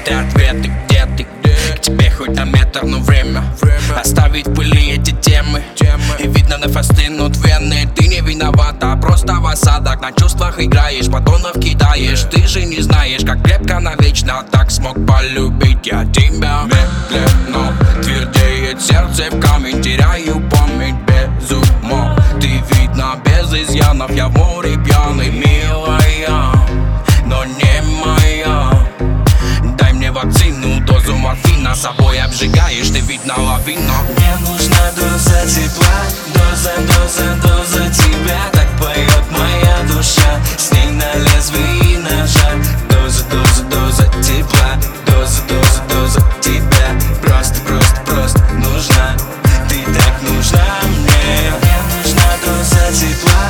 ты ответы, где ты? К тебе хоть на метр, но время оставить в пыли эти темы. И видно, нефа стынут вены. Ты не виновата, просто в осадок. На чувствах играешь, батонов кидаешь. Ты же не знаешь, как крепко навечно так смог полюбить я тебя. Медленно твердеет сердце в камень, теряю память без ума. Ты видно без изъянов, я в море пьяный, милая, но не моя. Дай мне вакцину, дозу морфина, собой обжигаешь, ты видно лавина. Мне нужна доза тепла, доза тебя. Так поет моя душа, с ней на лезвии ножа. Доза тепла, доза тебя. Просто нужна, ты так нужна мне. Мне нужна доза тепла,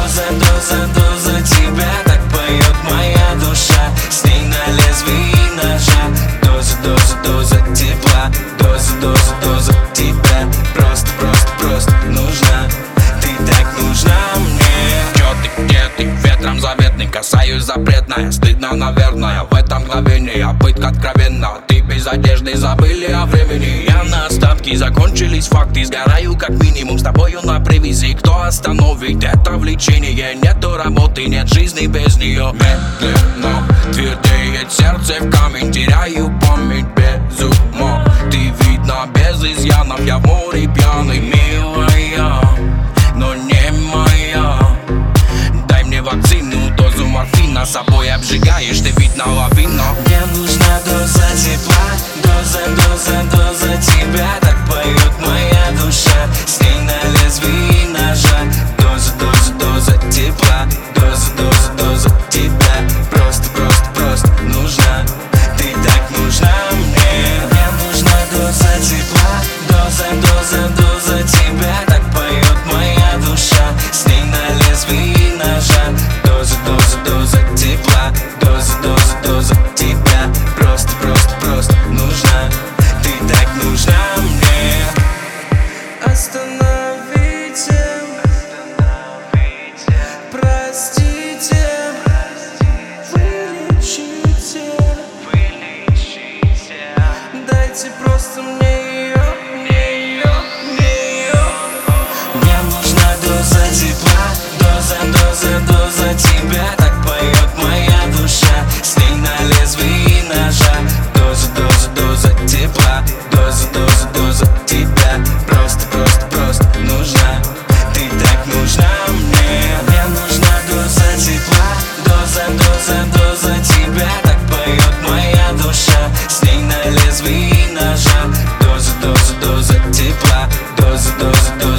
доза тебя. Так поет моя душа, с ней на лезвии ножа. Доза тепла, доза тебя. Просто нужна, ты так нужна мне. Чё ты, где ты? Ветром заветным касаюсь запретное. Стыдно, наверное, в этом мгновении пытка откровенна. Ты без одежды, забыли о времени. Я на остатки, закончились факты. Сгораю как минимум с тобою на привязи. Кто остановит это влечение? Нету работы, нет жизни без нее. Медленно твердеет сердце в камень, теряю память без ума. Ты видно без изъянов, я в море пьяный, милая, но не моя. Дай мне вакцину, дозу морфина, собой обжигаешь, ты видно лавина. Мне нужна доза тепла, доза тебя. Так поет моя душа, с ней на лезвии ножа. Доза тепла, доза тебя. Просто нужна, ты так нужна мне. Мне нужна доза тепла, доза тебя. Так поет моя душа, с ней на лезвии ножа. Доза тепла, доза тебя. Просто нужна, ты так нужна мне. Остановите, простите, вылечите. Дайте просто мне ее. Мне нужна доза тепла, доза тебя. Так поет моя душа, с ней на лезвии ножа. Доза тепла, доза тебя. Просто нужна, ты так нужна мне. Мне нужна доза тепла, доза тебя. Так поет моя душа, с ней на лезвии ножа. Доза тепла, доза